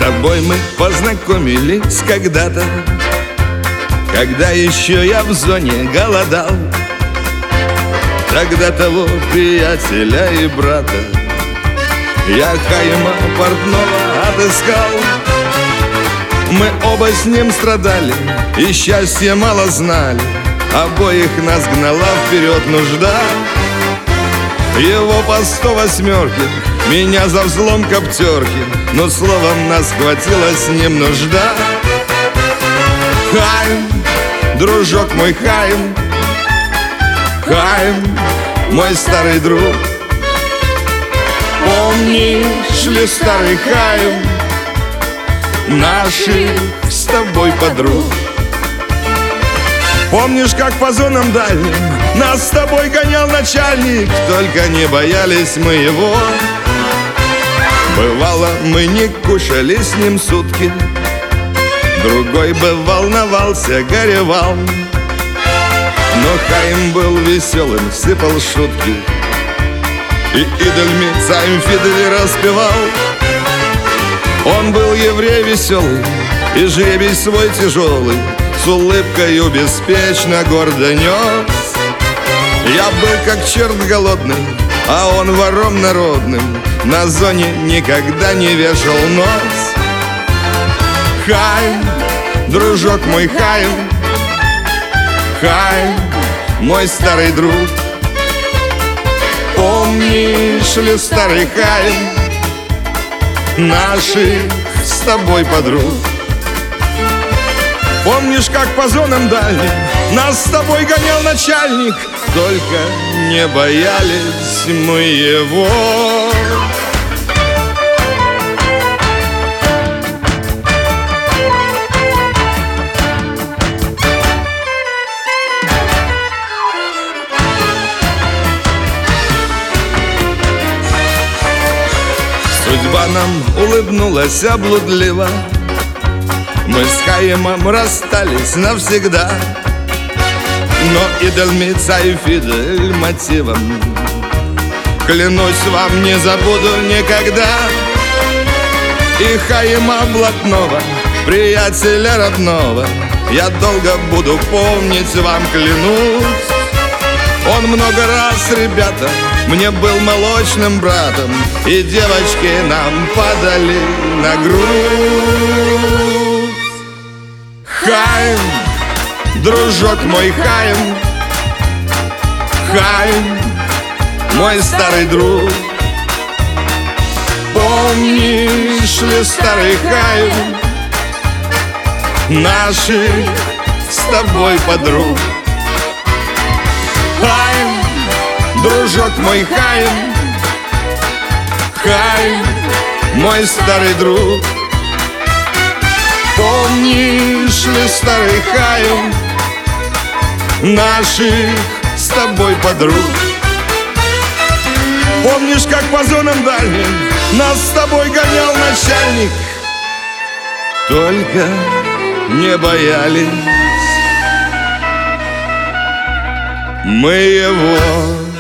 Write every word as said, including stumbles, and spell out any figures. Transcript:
тобой мы познакомились когда-то, когда еще я в зоне голодал. Тогда того приятеля и брата я Хаима портного отыскал. Мы оба с ним страдали и счастья мало знали, обоих нас гнала вперед нужда. Его по сто восьмерки, меня за взлом коптерки, но словом нас хватила с ним нужда. Хаим, дружок мой Хаим, Хаим, мой старый друг. Помнишь ли, старый Хаим, наших с тобой подруг? Помнишь, как по зонам дальним нас с тобой гонял начальник? Только не боялись мы его. Бывало, мы не кушали с ним сутки, другой бы волновался, горевал. Но Хаим был веселым, сыпал шутки и идольми цаймфидели распевал. Он был еврей веселый и жребий свой тяжелый с улыбкою беспечно гордо нес. Я был как черт голодный, а он вором народным на зоне никогда не вешал нос. Хаим, дружок мой Хаим, Хаим, мой старый друг. Помнишь ли, старый Хаим, наших с тобой подруг? Помнишь, как по зонам дальним нас с тобой гонял начальник? Только не боялись мы его. Судьба нам улыбнулась облудливо, мы с Хаимом расстались навсегда. Но идоль цайфидель мотивом, клянусь вам, не забуду никогда. И Хаима блатного, приятеля родного, я долго буду помнить вам, клянусь. Он много раз, ребята, мне был молочным братом, и девочки нам падали на грудь. Хаим, дружок мой Хаим, Хаим, мой старый друг. Помнишь ли, старый Хаим, наших с тобой подруг? Хаим, дружок мой Хаим, Хаим, мой старый друг. Помнишь ли, старый Хаим, наших с тобой подруг? Помнишь, как по зонам дальним нас с тобой гонял начальник? Только не боялись мы его.